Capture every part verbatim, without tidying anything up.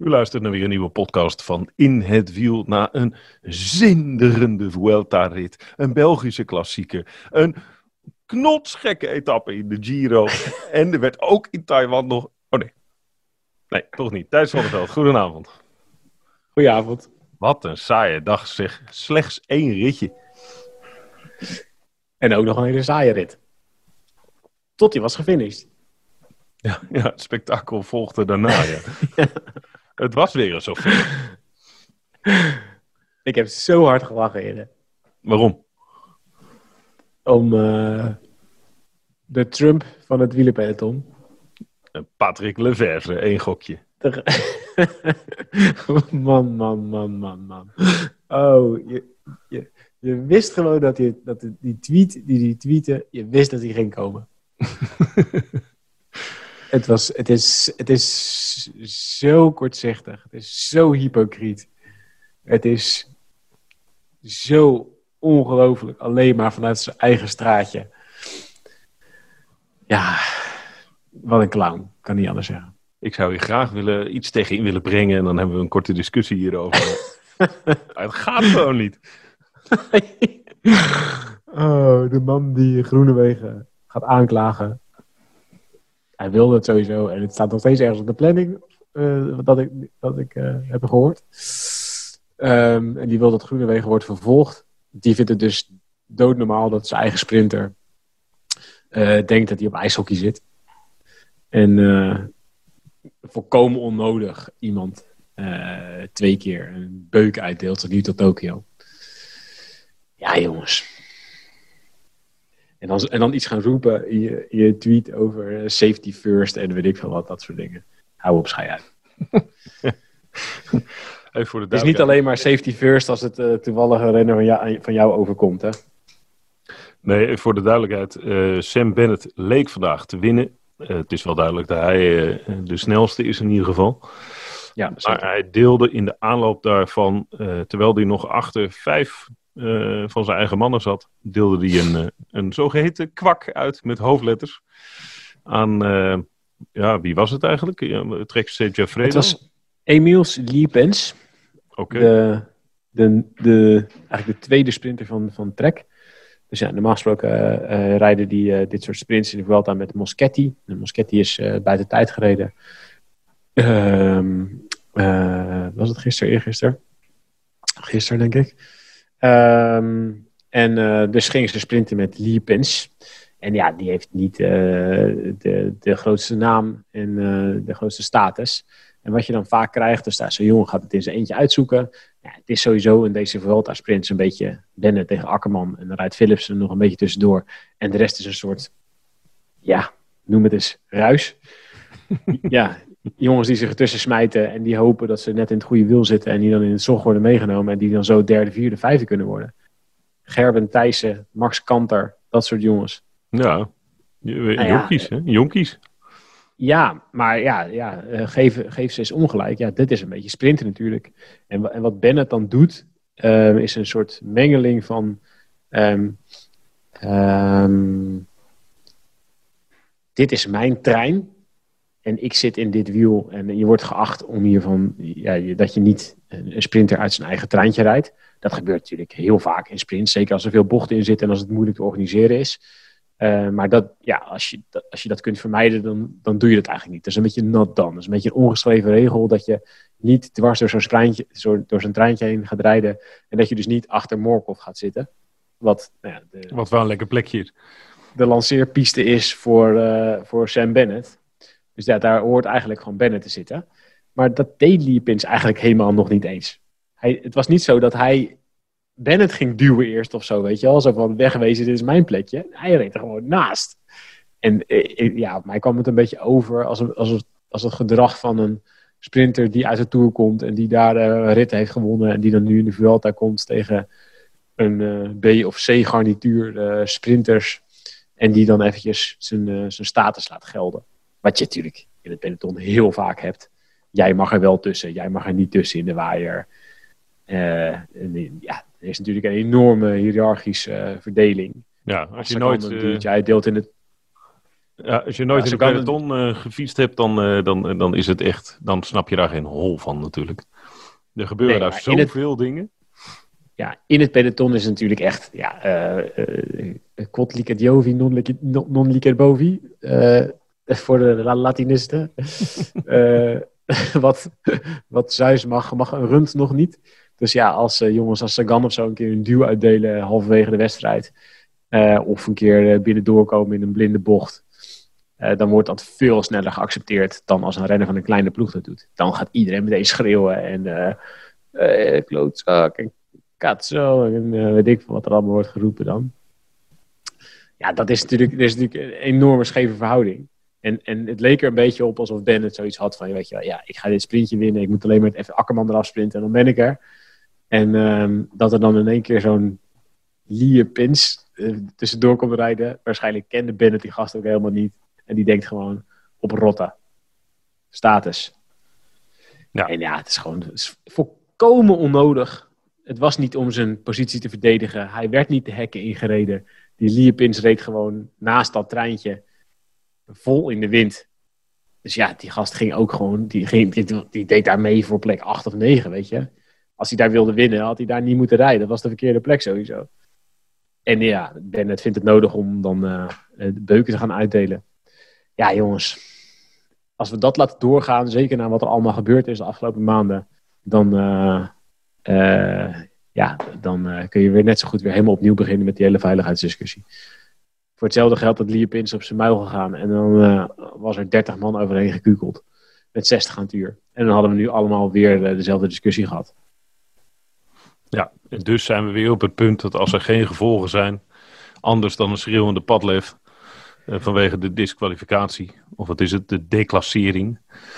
U luistert naar weer een nieuwe podcast van In het Wiel na een zinderende Vuelta-rit. Een Belgische klassieker. Een knotsgekke etappe in de Giro. En er werd ook in Taiwan nog... Oh nee. Nee, toch niet. Thijs van der Veld, goedenavond. Goedenavond. Wat een saaie dag zeg. Slechts één ritje. En ook nog een hele saaie rit. Tot die was gefinished. Ja, ja, het spektakel volgde daarna, ja. Ja. Het was weer eens zover. Ik heb zo hard gelachen eerder. Waarom? Om uh, de Trump van het wielerpeloton. Patrick Leverse, één gokje. man, man, man, man, man. Oh, je, je, je wist gewoon dat, je, dat die tweet die die tweette, je wist dat die ging komen. Het, was, het, is, het is zo kortzichtig. Het is zo hypocriet. Het is zo ongelooflijk. Alleen maar vanuit zijn eigen straatje. Ja, wat een clown. Kan niet anders zeggen. Ik zou hier graag willen, iets tegen in willen brengen. En dan hebben we een korte discussie hierover. Het gaat gewoon niet. Oh, de man die Groenewegen gaat aanklagen. Hij wilde het sowieso. En het staat nog steeds ergens op de planning. Uh, dat ik, dat ik uh, heb gehoord. Um, en die wil dat Groenewegen wordt vervolgd. Die vindt het dus doodnormaal dat zijn eigen sprinter uh, denkt dat hij op ijshockey zit. En uh, volkomen onnodig iemand uh, twee keer een beuk uitdeelt tot nu tot Tokio. Ja, jongens. En dan, en dan iets gaan roepen in je, in je tweet over safety first en weet ik veel wat, dat soort dingen. Hou op, schei uit. Even voor de het is niet alleen maar safety first als het uh, toevallige renner van jou, van jou overkomt, hè? Nee, voor de duidelijkheid. Uh, Sam Bennett leek vandaag te winnen. Uh, het is wel duidelijk dat hij uh, de snelste is in ieder geval. Ja, maar hij deelde in de aanloop daarvan, uh, terwijl hij nog achter vijf uh, van zijn eigen mannen zat, deelde hij een, uh, een zogeheten kwak uit met hoofdletters aan, uh, ja, wie was het eigenlijk? Ja, Trek Segafredo? Het was Emils Liepens. Oké. Okay. De, de, de, eigenlijk de tweede sprinter van, van Trek. Dus ja, normaal gesproken uh, uh, rijden die uh, dit soort sprints in de Vuelta met Moschetti. En Moschetti is uh, buiten tijd gereden. Uh, uh, was het gisteren, eergisteren? Gisteren, denk ik. Um, en uh, dus gingen ze sprinten met Liepens. En ja, die heeft niet uh, de, de grootste naam en uh, de grootste status. En wat je dan vaak krijgt, dus daar zo'n jongen gaat het in zijn eentje uitzoeken. Ja, het is sowieso in deze Vuelta-sprints een beetje Bennett tegen Akkerman. En dan rijdt Philipsen nog een beetje tussendoor. En de rest is een soort, ja, noem het eens, ruis. Ja, jongens die zich ertussen smijten en die hopen dat ze net in het goede wiel zitten. En die dan in het zog worden meegenomen. En die dan zo derde, vierde, vijfde kunnen worden. Gerben Thijssen, Max Kanter, dat soort jongens. Ja, nou jonkies, ja, hè? Jonkies. Ja, maar ja, ja geef, geef ze eens ongelijk. Ja, dit is een beetje sprinten natuurlijk. En, en wat Bennett dan doet, um, is een soort mengeling van... Um, um, dit is mijn trein en ik zit in dit wiel. En je wordt geacht om hiervan... Ja, dat je niet een sprinter uit zijn eigen treintje rijdt. Dat gebeurt natuurlijk heel vaak in sprints. Zeker als er veel bochten in zitten en als het moeilijk te organiseren is. Uh, maar dat, ja, als, je, dat, als je dat kunt vermijden, dan, dan doe je dat eigenlijk niet. Dat is een beetje not done. Dat is een beetje een ongeschreven regel dat je niet dwars door zo'n, treintje, zo, door zo'n treintje heen gaat rijden. En dat je dus niet achter Morkov gaat zitten. Wat, nou ja, de, wat wel een lekker plekje is. De lanceerpiste is voor, uh, voor Sam Bennett. Dus ja, daar hoort eigenlijk gewoon Bennett te zitten. Maar dat deed Liepins eigenlijk helemaal nog niet eens. Hij, het was niet zo dat hij... Bennett ging duwen eerst of zo, weet je wel. Zo van, wegwezen, dit is mijn plekje. Hij reed er gewoon naast. En eh, ja, op mij kwam het een beetje over als, een, als, het, als het gedrag van een sprinter die uit de Tour komt en die daar een uh, rit heeft gewonnen en die dan nu in de Vuelta komt tegen een uh, B- of C-garnituur uh, sprinters en die dan eventjes zijn, uh, zijn status laat gelden. Wat je natuurlijk in het peloton heel vaak hebt. Jij mag er wel tussen, jij mag er niet tussen in de waaier. Uh, en, ja, er is natuurlijk een enorme hiërarchische uh, verdeling. Ja, als je nooit... Uh... Jij deelt in het... Ja, als je nooit ja, in een peloton uh, gefietst hebt, dan, uh, dan, dan is het echt, dan snap je daar geen hol van natuurlijk. Er gebeuren nee, daar zoveel het, dingen. Ja, in het peloton is het natuurlijk echt, ja, quod licet Jovi, non licet bovi, uh, voor de Latinisten. uh, wat, wat Zeus mag, mag een rund nog niet. Dus ja, als uh, jongens als Sagan of zo een keer een duw uitdelen halverwege de wedstrijd, uh, of een keer uh, binnen doorkomen in een blinde bocht, uh, dan wordt dat veel sneller geaccepteerd dan als een renner van een kleine ploeg dat doet. Dan gaat iedereen meteen schreeuwen en uh, uh, klootzak en katzo en uh, weet ik veel wat er allemaal wordt geroepen dan. Ja, dat is natuurlijk, dat is natuurlijk een enorme scheve verhouding. En, en het leek er een beetje op alsof Bennett zoiets had van, weet je wel, ja, ik ga dit sprintje winnen, ik moet alleen maar even Akkerman eraf sprinten en dan ben ik er. En um, dat er dan in één keer zo'n Lier Pins uh, tussendoor komt rijden. Waarschijnlijk kende Bennett die gast ook helemaal niet. En die denkt gewoon op rotta. Status. Ja. En ja, het is gewoon het is volkomen onnodig. Het was niet om zijn positie te verdedigen. Hij werd niet de hekken ingereden. Die Lier Pins reed gewoon naast dat treintje vol in de wind. Dus ja, die gast ging ook gewoon, die, ging, die, die deed daar mee voor plek acht of negen, weet je. Als hij daar wilde winnen, had hij daar niet moeten rijden. Dat was de verkeerde plek sowieso. En ja, Bennett vindt het nodig om dan uh, de beuken te gaan uitdelen. Ja, jongens. Als we dat laten doorgaan, zeker na wat er allemaal gebeurd is de afgelopen maanden, dan, uh, uh, ja, dan uh, kun je weer net zo goed weer helemaal opnieuw beginnen met die hele veiligheidsdiscussie. Voor hetzelfde geld dat Lier Pins op zijn muil gegaan. En dan uh, was er dertig man overheen gekukeld. Met zestig aan het uur. En dan hadden we nu allemaal weer uh, dezelfde discussie gehad. Ja, en dus zijn we weer op het punt dat als er geen gevolgen zijn, anders dan een schreeuwende padlef uh, vanwege de disqualificatie, of wat is het, de declassering,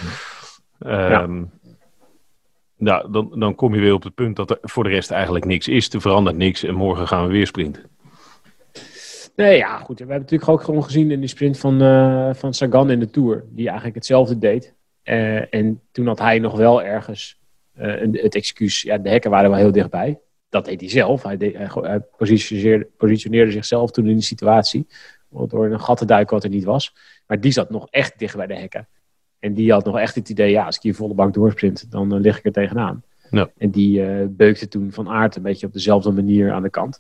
ja. um, nou, dan, dan kom je weer op het punt dat er voor de rest eigenlijk niks is, er verandert niks en morgen gaan we weer sprinten. Nee, ja, goed. We hebben natuurlijk ook gewoon gezien in die sprint van, uh, van Sagan in de Tour, die eigenlijk hetzelfde deed. Uh, en toen had hij nog wel ergens uh, het excuus, ja, de hekken waren wel heel dichtbij. Dat deed hij zelf. Hij, deed, hij, hij positioneerde, positioneerde zichzelf toen in die situatie, door in een gat te duiken wat er niet was. Maar die zat nog echt dicht bij de hekken. En die had nog echt het idee, ja, als ik hier volle bank doorsprint, dan uh, lig ik er tegenaan. Ja. En die uh, beukte toen Van Aert een beetje op dezelfde manier aan de kant.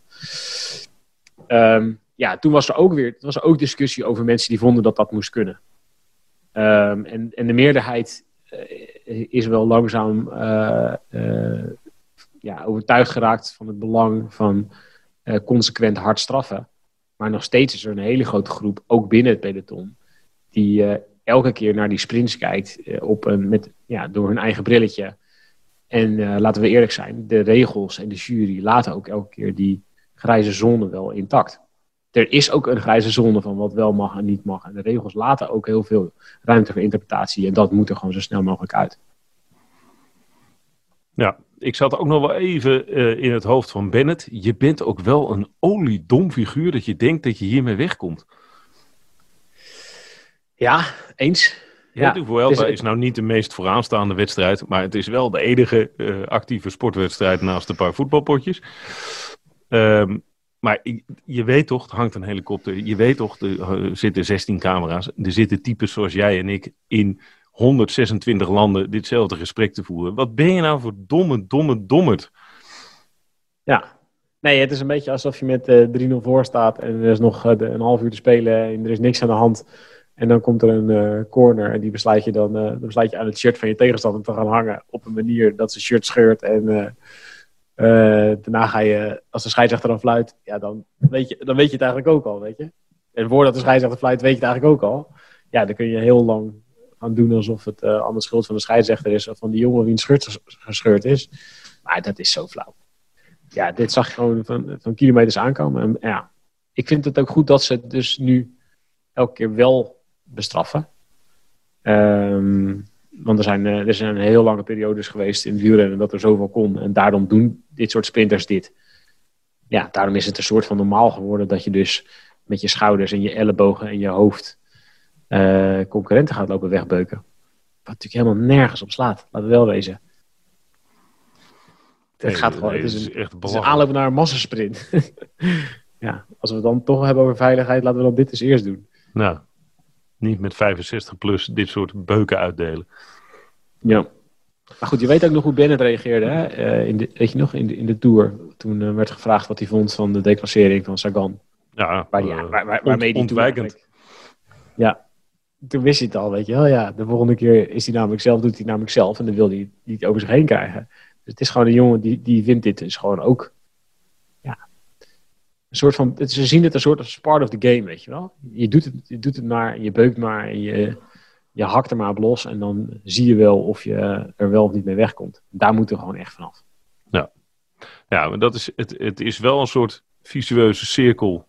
Um, Ja, toen was er ook weer was er ook discussie over mensen die vonden dat dat moest kunnen. Um, en, en de meerderheid uh, is wel langzaam uh, uh, ja, overtuigd geraakt van het belang van uh, consequent hard straffen. Maar nog steeds is er een hele grote groep, ook binnen het peloton, die uh, elke keer naar die sprints kijkt uh, op een, met, ja, door hun eigen brilletje. En uh, laten we eerlijk zijn, de regels en de jury laten ook elke keer die grijze zone wel intact. Er is ook een grijze zone van wat wel mag en niet mag. En de regels laten ook heel veel ruimte voor interpretatie. En dat moet er gewoon zo snel mogelijk uit. Ja, ik zat ook nog wel even uh, in het hoofd van Bennett. Je bent ook wel een oliedom figuur dat je denkt dat je hiermee wegkomt. Ja, eens. Ja, de Vuelta is, is nou niet de meest vooraanstaande wedstrijd. Maar het is wel de enige uh, actieve sportwedstrijd naast een paar voetbalpotjes. Um, Maar je weet toch, er hangt een helikopter, je weet toch, er zitten zestien camera's. Er zitten types zoals jij en ik in honderdzesentwintig landen ditzelfde gesprek te voeren. Wat ben je nou voor domme, domme, dommerd? Ja, nee, het is een beetje alsof je met uh, drie nul voor staat en er is nog uh, een half uur te spelen en er is niks aan de hand. En dan komt er een uh, corner en die besluit je dan, uh, dan besluit je aan het shirt van je tegenstander te gaan hangen op een manier dat zijn shirt scheurt en... Uh, Uh, daarna ga je, als de scheidsrechter dan fluit, ja, dan weet, je, dan weet je het eigenlijk ook al, weet je. En voordat de scheidsrechter fluit, weet je het eigenlijk ook al. Ja, dan kun je heel lang gaan doen alsof het uh, aan de schuld van de scheidsrechter is of van die jongen wiens shirt gescheurd is. Maar dat is zo flauw. Ja, dit zag je gewoon van, van kilometers aankomen. En ja, ik vind het ook goed dat ze het dus nu elke keer wel bestraffen. Um, Want er zijn, er zijn heel lange periodes geweest in het wielrennen dat er zoveel kon. En daarom doen dit soort sprinters dit. Ja, daarom is het een soort van normaal geworden dat je dus met je schouders en je ellebogen en je hoofd uh, concurrenten gaat lopen wegbeuken. Wat natuurlijk helemaal nergens op slaat. Laten we wel wezen. Nee, het, gaat gewoon, nee, het is, een, echt het is een aanloop naar een massasprint. Ja, als we het dan toch hebben over veiligheid, laten we dan dit eens eerst doen. Nou. Niet met vijfenzestig plus dit soort beuken uitdelen. Ja. Maar goed, je weet ook nog hoe Bennett reageerde. Hè? Uh, in de, weet je nog, in de, in de Tour. Toen uh, werd gevraagd wat hij vond van de declassering van Sagan. Ja, waar die, uh, waar, waar, waarmee die ontwijkend. Ja, toen wist hij het al, weet je wel. Ja, de volgende keer is hij namelijk zelf, doet hij namelijk zelf. En dan wil hij niet over zich heen krijgen. Dus het is gewoon een jongen die, die vindt dit dus gewoon ook... Ja, een soort van... Het, ze zien het een soort als part of the game, weet je wel. Je doet het, je doet het maar, je beukt maar en je... Je hakt er maar op los en dan zie je wel of je er wel of niet mee wegkomt. Daar moeten we gewoon echt vanaf. Ja, ja, maar dat is, het, het is wel een soort visueuze cirkel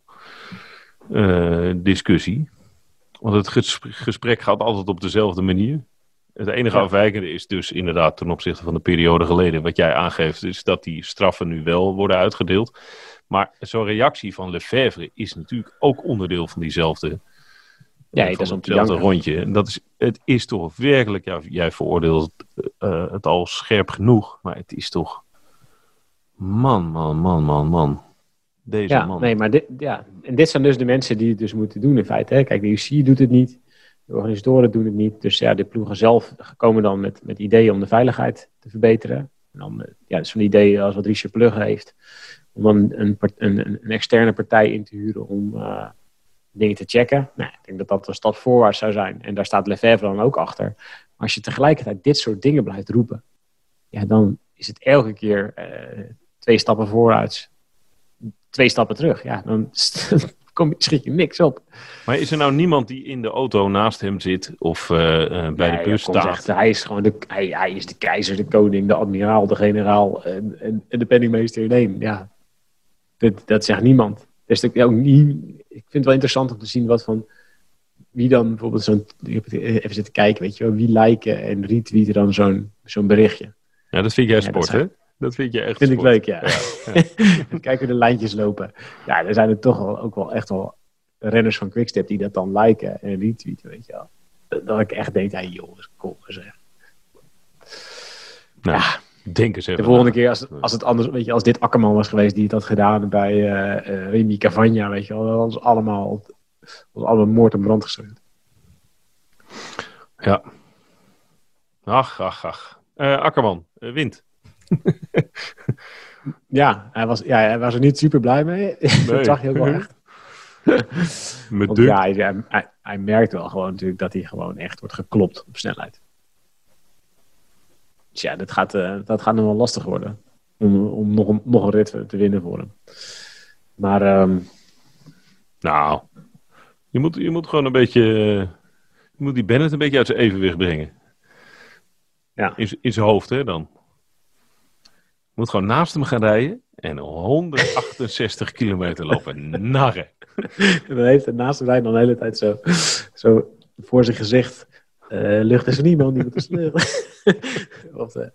uh, discussie. Want het gesprek, gesprek gaat altijd op dezelfde manier. Het enige ja. afwijkende is dus inderdaad ten opzichte van de periode geleden. Wat jij aangeeft is dat die straffen nu wel worden uitgedeeld. Maar zo'n reactie van Lefevre is natuurlijk ook onderdeel van diezelfde... Ja, dat is hetzelfde rondje. En dat is, het is toch werkelijk, ja, jij veroordeelt uh, het al scherp genoeg, maar het is toch, man, man, man, man, man. Deze ja, man. Nee, maar dit, ja, en dit zijn dus de mensen die het dus moeten doen in feite. Hè. Kijk, de U C I doet het niet, de organisatoren doen het niet, dus ja, de ploegen zelf komen dan met, met ideeën om de veiligheid te verbeteren. En dan, ja, dus van ideeën als wat Richard Plugge heeft, om dan een, een, een, een externe partij in te huren om... Uh, dingen te checken. Nou, ik denk dat dat een stap voorwaarts zou zijn. En daar staat Lefevre dan ook achter. Maar als je tegelijkertijd dit soort dingen blijft roepen, ja, dan is het elke keer uh, twee stappen vooruit, twee stappen terug. Ja, dan kom, schiet je niks op. Maar is er nou niemand die in de auto naast hem zit of uh, uh, bij nee, de bus staat? Echt, hij is gewoon de, hij, hij is de keizer, de koning, de admiraal, de generaal en, en, en de penningmeester in één. Ja, dat, dat zegt niemand. Dus ik, ook niet, ik vind het wel interessant om te zien wat van wie dan bijvoorbeeld zo'n, ik heb even zitten kijken, weet je wel, wie liken en retweeten dan zo'n, zo'n berichtje. Ja, dat vind jij sport, ja, dat hè? Dat vind je echt vind sport. Vind ik leuk, ja. ja, ja. Kijken hoe de lijntjes lopen. Ja, er zijn er toch wel, ook wel echt wel renners van Quickstep die dat dan liken en retweeten, weet je wel. Dat, dat ik echt denk, hey, joh, dat is cool gezegd. Nou. Ja. Denk eens even de volgende keer, als, als het anders, weet je, als dit Akkerman was geweest die het had gedaan bij uh, uh, Remy Cavagna, weet je wel, dat was allemaal, was allemaal moord en brand gestuurd. Ja. Ach, ach, ach. Uh, Akkerman, uh, wint. ja, hij was, ja, hij was er niet super blij mee. Nee. Dat zag je ook wel echt. Want, ja, hij, hij, hij merkt wel gewoon natuurlijk dat hij gewoon echt wordt geklopt op snelheid. Dus ja, dat gaat, uh, dat gaat nog wel lastig worden. Om, om nog, een, nog een rit te winnen voor hem. Maar... Um... Nou, je moet, je moet gewoon een beetje... Je moet die Bennett een beetje uit zijn evenwicht brengen. Ja. In, in zijn hoofd, hè, dan. Je moet gewoon naast hem gaan rijden en honderdachtenzestig kilometer lopen. Narren. En dan heeft hij naast hem rijden dan de hele tijd zo, zo voor zijn gezicht... Uh, lucht is er niemand, niemand is lucht. Of uh,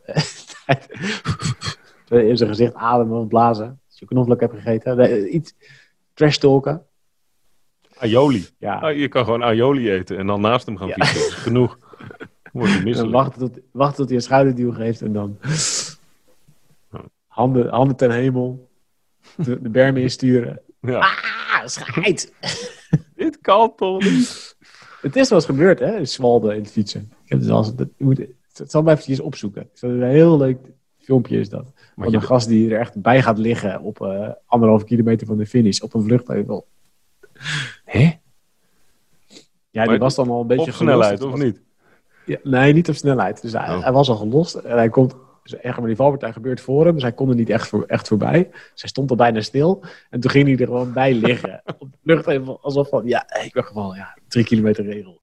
in zijn gezicht ademen of blazen. Als je knoflook hebt gegeten. Uh, iets trash talken. Aioli. Ja. Ah, je kan gewoon aioli eten en dan naast hem gaan ja. fietsen. Dat is genoeg. Dan wachten tot, wachten tot hij een schouderduw geeft en dan handen, handen ten hemel. De, de bermen insturen. Ja. Ah, scheid! Dit kan toch niet? Het is wel eens gebeurd, hè? In Zwalde in het fietsen. Ik heb dus als, dat, je moet, het zal maar eventjes opzoeken. Een heel leuk filmpje is dat. Maar van een gast die er echt bij gaat liggen op uh, anderhalve kilometer van de finish op een vluchtheuvel. Hè? Ja, die was dan al een beetje op snelheid, gelost. Of niet? Ja, nee, niet op snelheid. Dus hij, oh. hij was al gelost en hij komt... Dus echt, maar die valpartij gebeurt voor hem, dus hij kon er niet echt, voor, echt voorbij. Dus hij stond al bijna stil. En toen ging hij er gewoon bij liggen. Op de lucht even alsof van, ja, ik ben gewoon, ja, drie kilometer regel.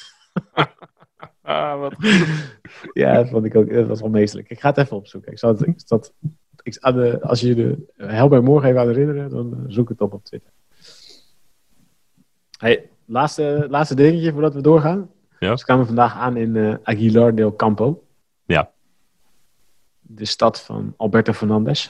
ah, wat ja, dat vond ik ook, dat was wel meestelijk. Ik ga het even opzoeken. Ik zal het, ik, dat, ik, aan de, als je de help mij morgen even aan herinneren, dan zoek het op op Twitter. Hey, laatste, laatste dingetje voordat we doorgaan. Ja. Dus kwamen we vandaag aan in uh, Aguilar del Campo. Ja. De stad van Alberto Fernandez.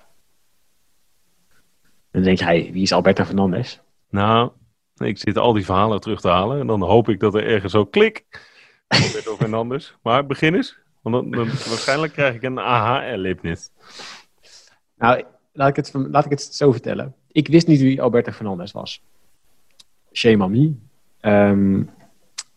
En dan denk je, wie is Alberto Fernandez? Nou, ik zit al die verhalen terug te halen. En dan hoop ik dat er ergens zo klik. Alberto Fernandez. Maar begin eens. Want dan, dan, waarschijnlijk krijg ik een aha-erlebnis. Nou, laat ik, het, laat ik het zo vertellen. Ik wist niet wie Alberto Fernandez was. Shame on me. Um,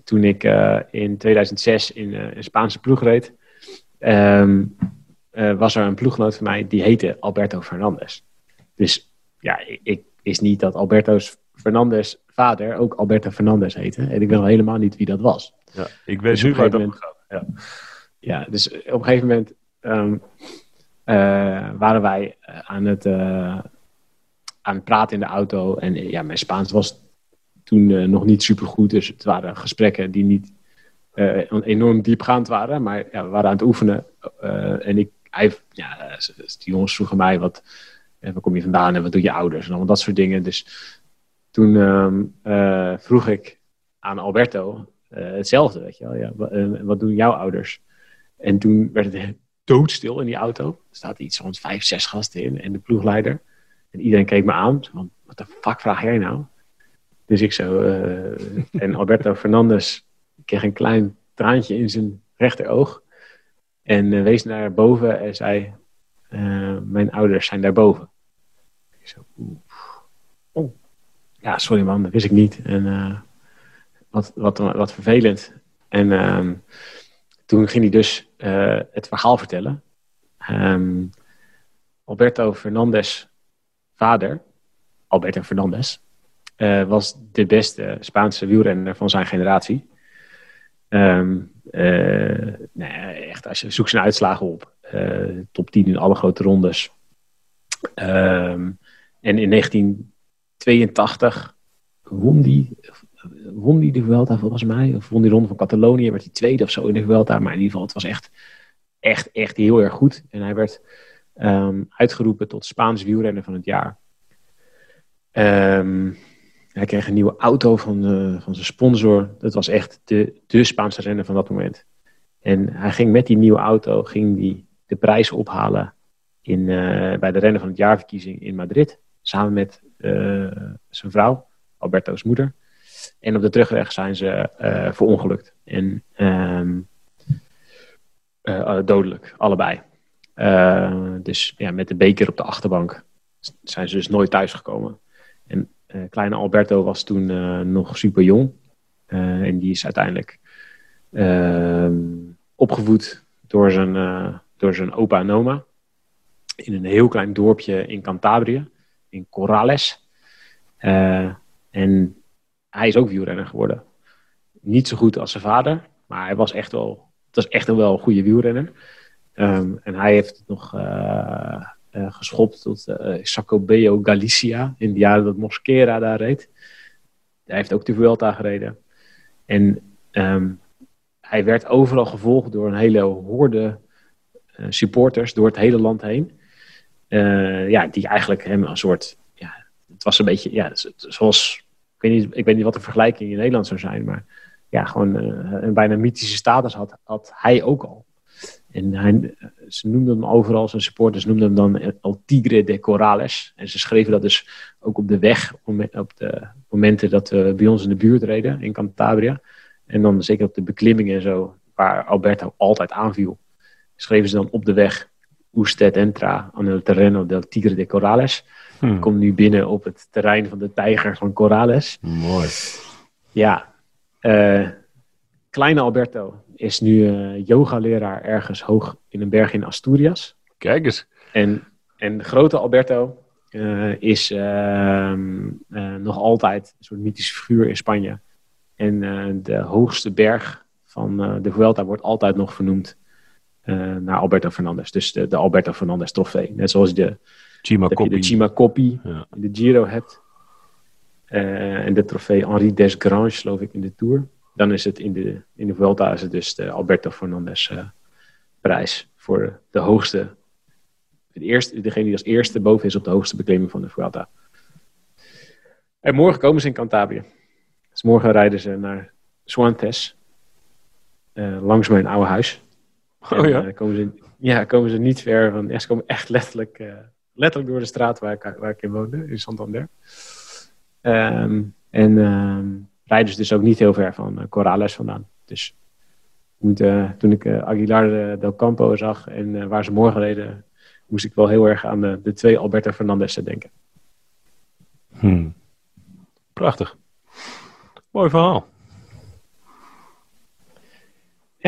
toen ik uh, in tweeduizend zes in uh, een Spaanse ploeg reed, um, uh, was er een ploeggenoot van mij die heette Alberto Fernandez. Dus ja, ik, ik wist niet dat Alberto Fernandez vader ook Alberto Fernandez heette. En ik weet nog helemaal niet wie dat was. Ja, ik weet dus nu waar dat gaat. Ja. ja, dus op een gegeven moment um, uh, waren wij aan het, uh, aan het praten in de auto. En ja, mijn Spaans was toen uh, nog niet super goed. Dus het waren gesprekken die niet uh, enorm diepgaand waren. Maar ja, we waren aan het oefenen. Uh, en ik, hij, ja, die jongens vroegen mij, wat, waar kom je vandaan en wat doen je ouders? En allemaal dat soort dingen. Dus toen um, uh, vroeg ik aan Alberto uh, hetzelfde. Weet je wel. Ja, wat, uh, wat doen jouw ouders? En toen werd het doodstil in die auto. Er staat iets van vijf, zes gasten in en de ploegleider. En iedereen keek me aan. Van, wat de fuck vraag jij nou? Dus ik zo... Uh, en Alberto Fernandez kreeg een klein traantje in zijn rechteroog. En uh, wees naar boven en zei... Uh, mijn ouders zijn daarboven. Ik zo... Oh. Ja, sorry man, dat wist ik niet. En uh, wat, wat, wat vervelend. En... Uh, Toen ging hij dus uh, het verhaal vertellen. Um, Alberto Fernandez, vader, Alberto Fernandez, uh, was de beste Spaanse wielrenner van zijn generatie. Um, uh, nee, echt, als je zoekt zijn uitslagen op. Uh, top tien in alle grote rondes. Um, en in negentien tweeëntachtig won die... won die de Vuelta volgens mij, of won die ronde van Catalonië, werd hij tweede of zo in de Vuelta, maar in ieder geval, het was echt, echt, echt heel erg goed. En hij werd um, uitgeroepen tot Spaans wielrenner van het jaar. Um, hij kreeg een nieuwe auto van, uh, van zijn sponsor. Dat was echt de, de Spaanse renner van dat moment. En hij ging met die nieuwe auto, ging die de prijs ophalen in, uh, bij de renner van het jaarverkiezing in Madrid, samen met uh, zijn vrouw, Alberto's moeder. En op de terugweg zijn ze uh, verongelukt. En um, uh, dodelijk, allebei. Uh, dus ja, met de beker op de achterbank zijn ze dus nooit thuisgekomen. En uh, kleine Alberto was toen uh, nog super jong. Uh, en die is uiteindelijk uh, opgevoed door zijn, uh, door zijn opa en oma. In een heel klein dorpje in Cantabrië. In Corrales. Uh, en... Hij is ook wielrenner geworden. Niet zo goed als zijn vader, maar hij was echt wel, het was echt wel een goede wielrenner. Um, en hij heeft het nog uh, uh, geschopt tot uh, Sacobeo Galicia in de jaren dat Mosquera daar reed. Hij heeft ook de Vuelta gereden. En um, hij werd overal gevolgd door een hele horde uh, supporters door het hele land heen. Uh, ja, die eigenlijk hem een soort, ja, het was een beetje, ja, zoals... Ik weet, niet, ik weet niet wat de vergelijking in Nederland zou zijn, maar ja, gewoon uh, een bijna mythische status had, had hij ook al. En hij, ze noemden hem overal, zijn supporters noemden hem dan El Tigre de Corrales. En ze schreven dat dus ook op de weg, op de momenten dat we bij ons in de buurt reden, in Cantabria. En dan zeker op de beklimmingen en zo, waar Alberto altijd aanviel. Schreven ze dan op de weg, Usted entra en el terreno del Tigre de Corrales. Hmm. Ik kom nu binnen op het terrein van de tijger van Corrales. Mooi. Ja. Uh, kleine Alberto is nu uh, yogaleraar ergens hoog in een berg in Asturias. Kijk eens. En, en de grote Alberto uh, is uh, uh, nog altijd een soort mythische figuur in Spanje. En uh, de hoogste berg van uh, de Vuelta wordt altijd nog vernoemd uh, naar Alberto Fernandez. Dus de, de Alberto Fernandez trofee. Net zoals de Cima Coppi. de Cima Coppi ja. in de Giro hebt. Uh, en de trofee Henri Desgrange, geloof ik, in de Tour. Dan is het in de, in de Vuelta is het dus de Alberto Fernandez uh, prijs voor de hoogste. De eerste, degene die als eerste boven is op de hoogste beklimming van de Vuelta. En morgen komen ze in Cantabria. Dus morgen rijden ze naar Suantes. Uh, langs mijn oude huis. Oh en, ja? Uh, komen ze, ja, komen ze niet ver van... Ja, ze komen echt letterlijk... Uh, letterlijk door de straat waar ik, waar ik in woonde, in Santander. Um, en um, rijden ze dus ook niet heel ver van uh, Corrales vandaan. Dus moet, uh, toen ik uh, Aguilar del Campo zag en uh, waar ze morgen reden, moest ik wel heel erg aan de, de twee Alberto Fernandez'en denken. Hmm. Prachtig. Mooi verhaal.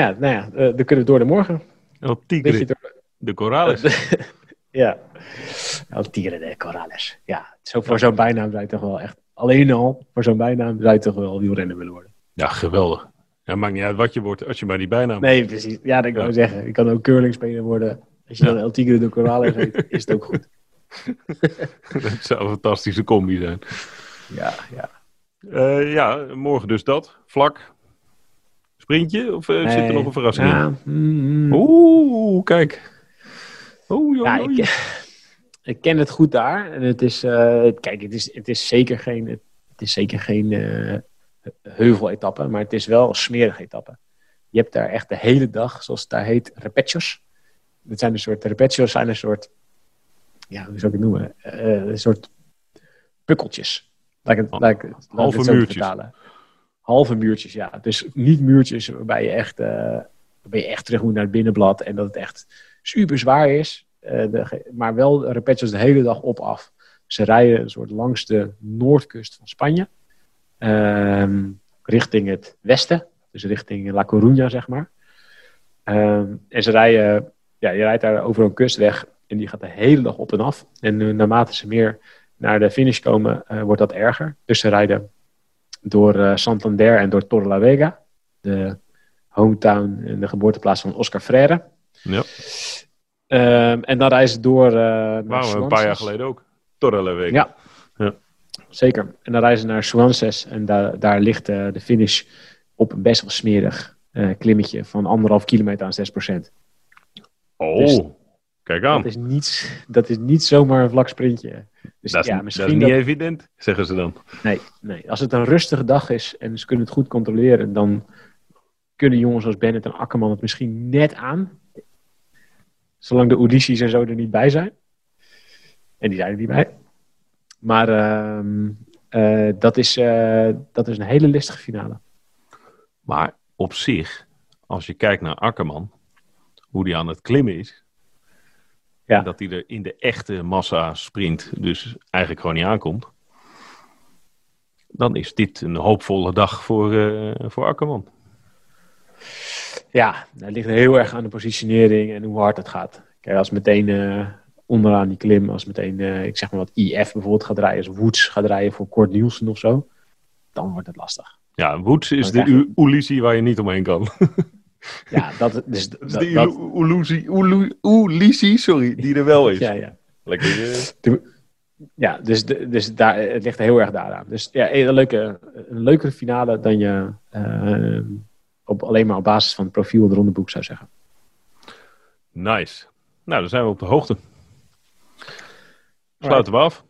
Ja, nou ja, uh, dan kunnen we door de morgen. El Tigre door... de Corrales. Ja, El Tigre de Corrales. Ja, zo, voor zo'n bijnaam zou je toch wel echt... Alleen al, voor zo'n bijnaam zou je toch wel wielrenner willen worden. Ja, geweldig. Ja, maakt niet uit wat je wordt als je maar die bijnaam... Nee, precies. Ja, dat kan ik zeggen. Je kan ook curlingspeler worden. Als je ja. dan El Tigre de Corrales heet, is het ook goed. Dat zou een fantastische combi zijn. Ja, ja. Uh, ja, morgen dus dat. Vlak. Sprintje? Of uh, nee. zit er nog een verrassing ja. in? Mm, Oeh, kijk. Oeh, joh, ja, ik, ik ken het goed daar. En het is, uh, kijk, het is, het is zeker geen, het is zeker geen uh, heuvel-etappe, maar het is wel een smerige etappe. Je hebt daar echt de hele dag, zoals het daar heet, repechos. Dat zijn een soort, repechos zijn een soort, ja, hoe zou ik het noemen? Uh, een soort pukkeltjes. Laat ik het, laat ik, laat Halve het zo muurtjes. vertalen. Halve muurtjes, ja. Dus niet muurtjes waarbij je echt, uh, waarbij je echt terug moet naar het binnenblad en dat het echt super zwaar is. Uh, de, maar wel repechos de hele dag op af. Ze rijden een soort langs de noordkust van Spanje. Um, richting het westen. Dus richting La Coruña, zeg maar. Um, en ze rijden, ja, je rijdt daar over een kustweg en die gaat de hele dag op en af. En uh, naarmate ze meer naar de finish komen, uh, wordt dat erger. Dus ze rijden door uh, Santander en door Torrelavega. De hometown en de geboorteplaats van Oscar Freire. Ja. Um, en dan rijden ze door uh, naar Waren we een paar jaar geleden ook. Torrelavega. Ja. ja, zeker. En dan rijden ze naar Suances en da- daar ligt uh, de finish op een best wel smerig uh, klimmetje van anderhalf kilometer aan zes procent. Oh, dus kijk aan. Dat is, niet, dat is niet zomaar een vlak sprintje. Dus, dat is, ja, misschien dat is niet dat... evident, zeggen ze dan. Nee, nee, als het een rustige dag is en ze kunnen het goed controleren, dan kunnen jongens als Bennett en Akkerman het misschien net aan. Zolang de Ulysses en zo er niet bij zijn. En die zijn er niet bij. Maar uh, uh, dat, is, uh, dat is een hele listige finale. Maar op zich, als je kijkt naar Akkerman, hoe die aan het klimmen is, ja. dat hij er in de echte massa sprint dus eigenlijk gewoon niet aankomt, dan is dit een hoopvolle dag voor, uh, voor Akkerman. Ja, het ligt heel erg aan de positionering en hoe hard het gaat. Kijk, als meteen uh, onderaan die klim, als meteen, uh, ik zeg maar wat, I F bijvoorbeeld gaat rijden, als Woods gaat rijden voor Kort Nielsen of zo, dan wordt het lastig. Ja, Woods is de u- Ulysses waar je niet omheen kan. Ja, dat, dus, dat is de dat, Ulysses, Ulu, Ulysses, sorry, die er wel is. Ja, ja. Lekker. Uh... Ja, dus, de, dus daar, het ligt heel erg daaraan. Dus ja, een, leuke, een leukere finale dan je uh, op, alleen maar op basis van het profiel en het rondeboek zou zeggen. Nice. Nou, dan zijn we op de hoogte. Sluiten we af.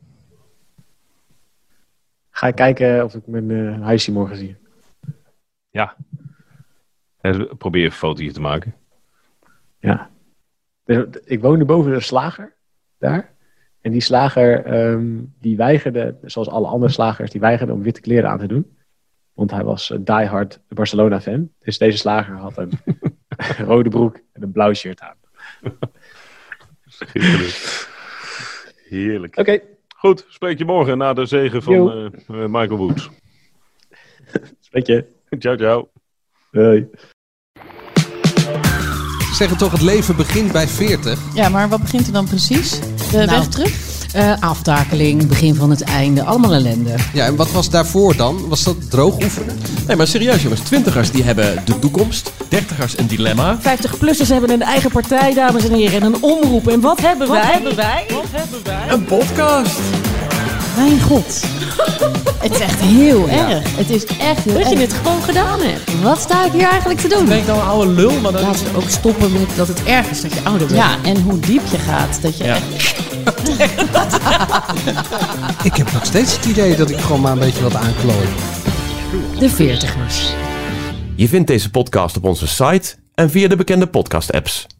Ga ik kijken of ik mijn uh, huisje morgen zie. Ja. Probeer een fotootje te maken. Ja. Ik woonde boven een slager. Daar. En die slager, um, die weigerde, zoals alle andere slagers, die weigerde om witte kleren aan te doen. Want hij was een diehard Barcelona-fan. Dus deze slager had een rode broek en een blauw shirt aan. Schitterend. Heerlijk. Oké. Okay. Goed, spreek je morgen na de zege van uh, Michael Woods. Spreek je. Ciao, ciao. Hoi. Ze zeggen toch, het leven begint bij veertig. Ja, maar wat begint er dan precies? De nou, weg terug? Uh, aftakeling, begin van het einde, allemaal ellende. Ja, en wat was daarvoor dan? Was dat droog oefenen? Nee, maar serieus jongens, twintigers die hebben de toekomst, dertigers een dilemma. vijftig-plussers hebben een eigen partij, dames en heren, en een omroep. En wat hebben wat wij? Hebben wij? Wat hebben wij? Een podcast. Mijn god. Het is echt heel ja. erg. Het is echt heel dat erg. je dit gewoon gedaan hebt. Wat sta ik hier eigenlijk te doen? Ben ik dan een oude lul? Maar dan... Laten we ook stoppen met dat het erg is dat je ouder bent. Ja, en hoe diep je gaat. Dat je ja. echt... Ik heb nog steeds het idee dat ik gewoon maar een beetje wat aanklooi. De veertigers. Je vindt deze podcast op onze site en via de bekende podcast-apps.